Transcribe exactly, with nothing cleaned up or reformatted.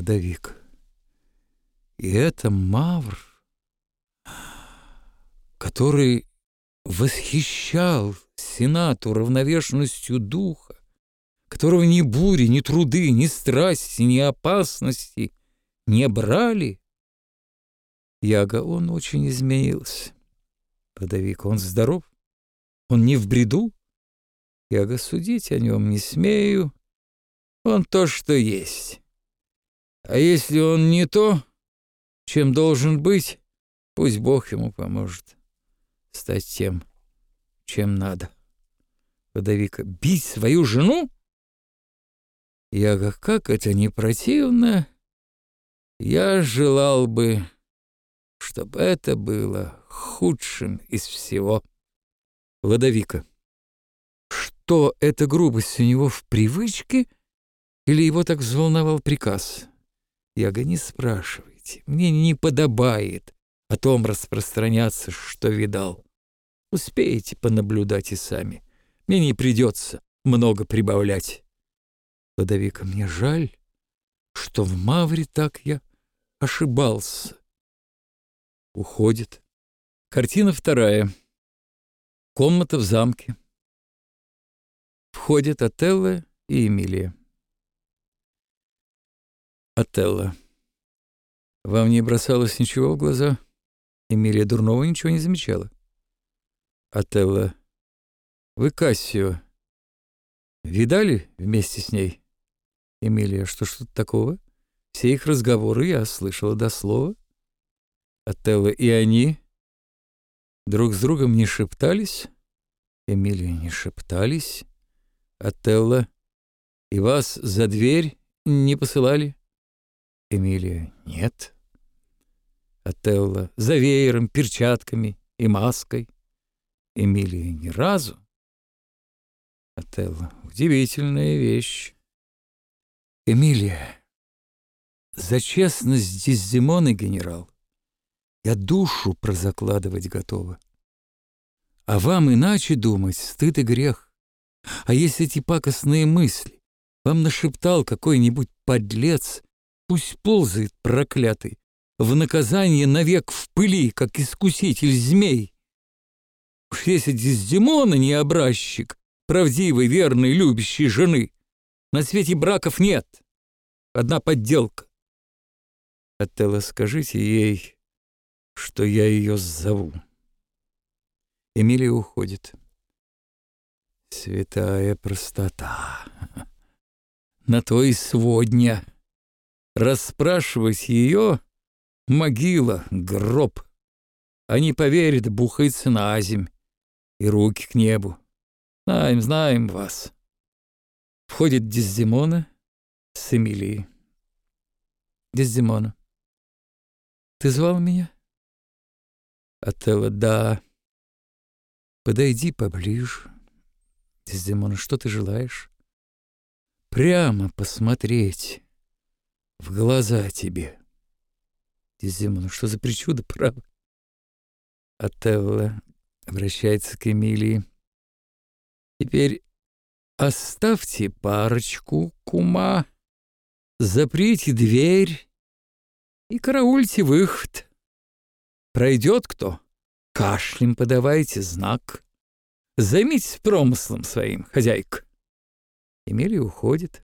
Водовик. И это Мавр, который восхищал Сенату равновешенностью духа, которого ни бури, ни труды, ни страсти, ни опасности не брали. Яга, он очень изменился. Водовик, он здоров, он не в бреду. Яга, судить о нем не смею, он то, что есть. А если он не то, чем должен быть, пусть Бог ему поможет стать тем, чем надо. Водовика, бить свою жену? Яга, как это не противно, я желал бы, чтобы это было худшим из всего. Водовика, что эта грубость у него в привычке или его так взволновал приказ? Яга, не спрашивайте, мне не подобает о том распространяться, что видал. Успеете понаблюдать и сами. Мне не придется много прибавлять. Водовика, мне жаль, что в Мавре так я ошибался. Уходит. Картина вторая. Комната в замке. Входят Отелло и Эмилия. Отелло. Вам не бросалось ничего в глаза? Эмилия дурного ничего не замечала. Отелло. Вы Кассио видали вместе с ней? Эмилия. Что ж тут такого? Все их разговоры я слышала до слова. Отелло. И они друг с другом не шептались? Эмилия. Не шептались. Отелло. И вас за дверь не посылали? Эмилия. Нет. Отелло. За веером, перчатками и маской? Эмилия. Ни разу. Отелло. Удивительная вещь. Эмилия. За честность Дездемоны, генерал, я душу прозакладывать готова. А вам иначе думать стыд и грех. А если эти пакостные мысли вам нашептал какой-нибудь подлец, пусть ползает проклятый, в наказание навек в пыли, как искуситель змей. Уж если Дездемона не образчик правдивой, верной, любящей жены, на свете браков нет. Одна подделка. Отелло, скажите ей, что я ее зову. Эмилия уходит. Святая простота. На то и сводня. Расспрашивать ее — могила, гроб. А не поверит, бухается на земь и руки к небу. Знаем, знаем вас. Входит Дездемона с Эмилией. Дездемона. Ты звал меня? Отелло. Да. Подойди поближе. Дездемона. Что ты желаешь? Прямо посмотреть в глаза тебе. Дездемона. Что за причуда, право? Отелло обращается к Эмилии. Теперь оставьте парочку, кума, заприте дверь и караульте выход. Пройдет кто? Кашлем подавайте знак. Займитесь промыслом своим, хозяйка. Эмилия уходит.